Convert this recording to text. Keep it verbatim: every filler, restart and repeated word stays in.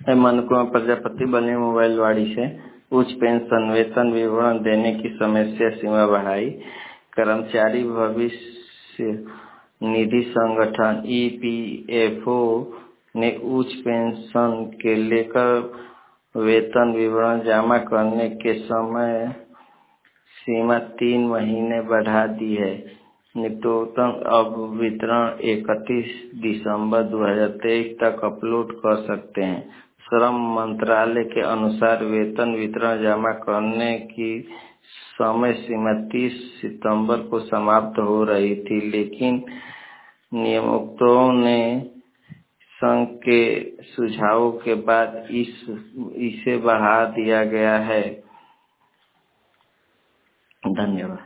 हेमंत कुमार प्रजापति बने मोबाइल वाड़ी से उच्च पेंशन वेतन विवरण देने की समस्या सीमा बढ़ाई। कर्मचारी भविष्य निधि संगठन ई पी एफ ओ ने उच्च पेंशन के लेकर वेतन विवरण जमा करने के समय सीमा तीन महीने बढ़ा दी है। न्यूनतम अब वितरण इकतीस दिसंबर दो हज़ार तेईस तक अपलोड कर सकते हैं। श्रम मंत्रालय के अनुसार वेतन वितरण जमा करने की समय सीमा तीस सितंबर को समाप्त हो रही थी, लेकिन नियोक्ताओं ने संघ के सुझावों के बाद इस इसे बढ़ा दिया गया है। धन्यवाद।